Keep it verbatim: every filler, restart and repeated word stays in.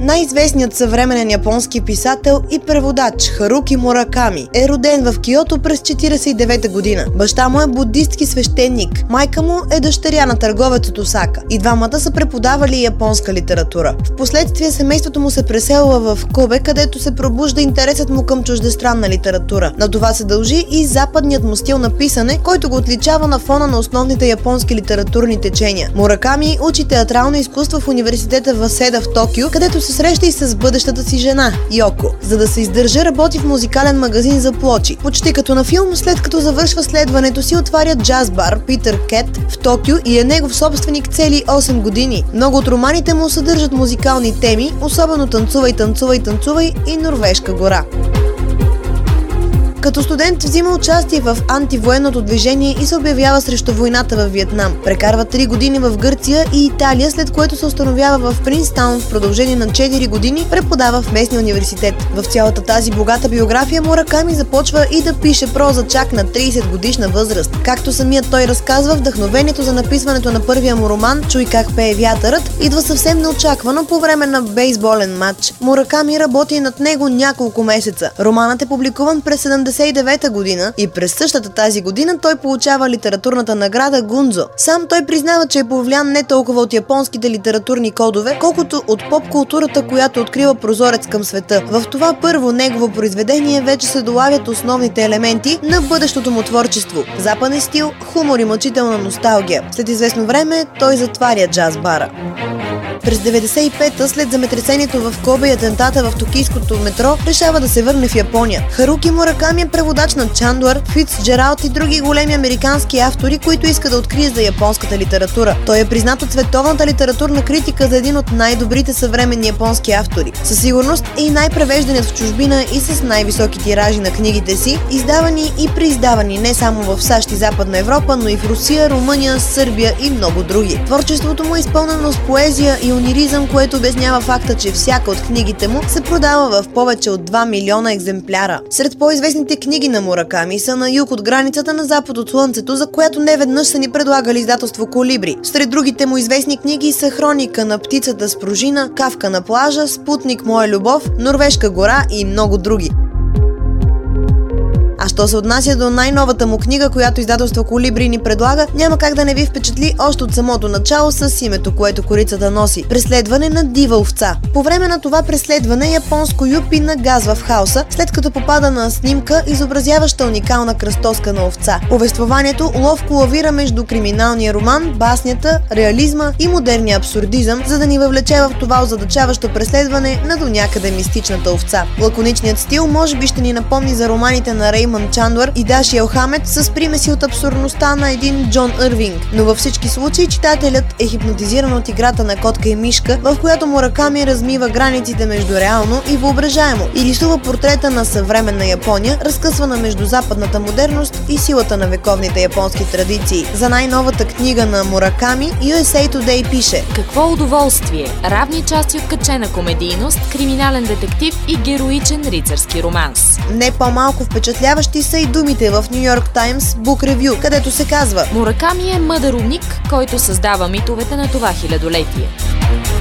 Най-известният съвременен японски писател и преводач Харуки Мураками е роден в Киото през четиридесет и девета година. Баща му е будистки свещеник, майка му е дъщеря на търговец от Осака. И двамата са преподавали японска литература. Впоследствие семейството му се преселва в Кобе, където се пробужда интересът му към чуждестранна литература. На това се дължи и западният му стил на писане, който го отличава на фона на основните японски литературни течения. Мураками учи театрално изкуство в университета Васеда в Токио, където се среща и с бъдещата си жена Йоко. За да се издържа, работи в музикален магазин за плочи. Почти като на филм, след като завършва следването си, отваря джаз бар Питър Кет в Токио и е негов собственик цели осем години. Много от романите му съдържат музикални теми, особено "Танцувай, танцувай, танцувай" и "Норвежка гора". Като студент взима участие в антивоенното движение и се обявява срещу войната във Виетнам. Прекарва три години в Гърция и Италия, след което се установява в Принстаун в продължение на четири години, преподава в местния университет. В цялата тази богата биография Мураками започва и да пише проза чак на тридесет годишна възраст. Както самият той разказва, вдъхновението за написването на първия му роман "Чуй как пее вятърът" идва съвсем неочаквано по време на бейсболен матч. Мураками работи над него няколко месеца. Романът е публикуван през седемдесет и девета година и през същата тази година той получава литературната награда Гунзо. Сам той признава, че е повлиян не толкова от японските литературни кодове, колкото от поп-културата, която открива прозорец към света. В това първо негово произведение вече се долавят основните елементи на бъдещото му творчество – западен стил, хумор и мъчителна носталгия. След известно време той затваря джаз бара. През деветдесет и пета, след земетресението в Кобе и атентата в токийското метро, решава да се върне в Япония. Харуки Мураками е преводач на Чандуар, Фицджералд и други големи американски автори, които искат да открият за японската литература. Той е признат от световната литературна критика за един от най-добрите съвременни японски автори. Със сигурност е и най-превежданият в чужбина и с най-високи тиражи на книгите си, издавани и преиздавани не само в САЩ и Западна Европа, но и в Русия, Румъния, Сърбия и много други. Творчеството му е изпълнено с поезия и униризъм, което обяснява факта, че всяка от книгите му се продава в повече от два милиона екземпляра. Сред по-известните книги на Мураками са "На юг от границата, на запад от слънцето", за която неведнъж са ни предлагали издателство Колибри. Сред другите му известни книги са "Хроника на птицата с пружина", "Кавка на плажа", "Спутник моя любов", "Норвежка гора" и много други. А що се отнася до най-новата му книга, която издателство Колибри ни предлага, няма как да не ви впечатли още от самото начало с името, което корицата носи – "Преследване на дива овца". По време на това преследване японско юпи нагазва в хаоса, след като попада на снимка, изобразяваща уникална кръстоска на овца. Повествованието ловко лавира между криминалния роман, баснята, реализма и модерния абсурдизъм, за да ни въвлече в това озадачаващо преследване на до някъде мистичната овца. Лаконичният стил може би ще ни напомни за романите на Реймънд Чандуар и Даши Елхамед с примеси от абсурдността на един Джон Ирвинг, но във всички случаи читателят е хипнотизиран от играта на котка и мишка, в която Мураками размива границите между реално и въображаемо и рисува портрета на съвременна Япония, разкъсвана между западната модерност и силата на вековните японски традиции. За най-новата книга на Мураками Ю Ес Ей Today пише: "Какво удоволствие! Равни части от качена комедийност, криминален детектив и героичен рицарски романс." Не по-малко впечатляващи са и думите в Ню Йорк Таймс Book Review, където се казва: "Мураками е мъдър умник, който създава митовете на това хилядолетие."